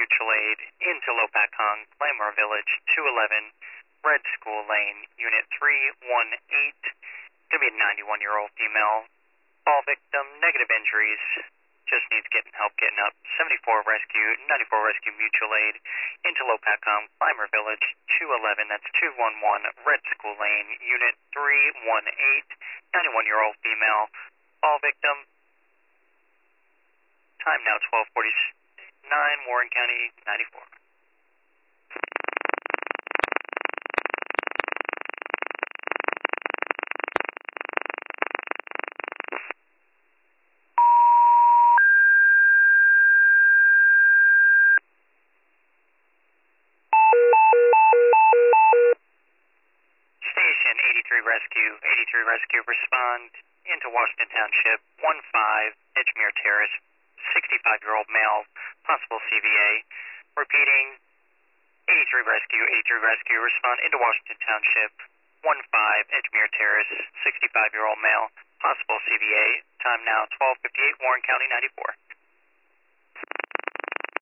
Mutual Aid into Lopakong, Claymore Village, 211, Red School Lane, Unit 318. Going to be a 91-year-old female. Fall victim, negative injuries, just needs help getting up. 74 Rescue, 94 Rescue Mutual Aid into Lopakong, Clymer Village, 211, that's 211, Red School Lane, Unit 318, 91-year-old female. Fall victim, time now 12:49, Warren County, 94. Station 83 Rescue, respond into Washington Township, 15 Edgemere Terrace, 65-year-old male, possible CVA. Repeating, 83 Rescue, respond into Washington Township, 15 Edgemere Terrace, 65-year-old male, possible CVA. Time now 12:58, Warren County, 94.